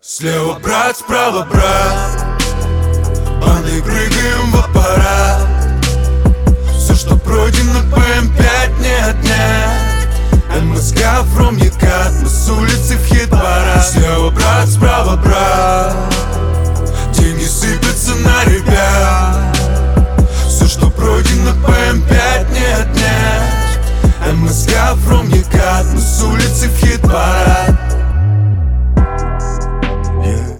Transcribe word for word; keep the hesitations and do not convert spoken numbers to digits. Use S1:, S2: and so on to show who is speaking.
S1: Слева брат, справа брат, бандой прыгаем в аппарат. Все, что пройдено, бэ эм пять не отнять. эм эс ка from Екат, мы с улицы в хит-парад. Слева брат, справа брат, деньги сыпятся на ребят. Все, что пройдено, бэ эм пять не отнять. эм эс ка from Екат, мы с улицы в хит-парад.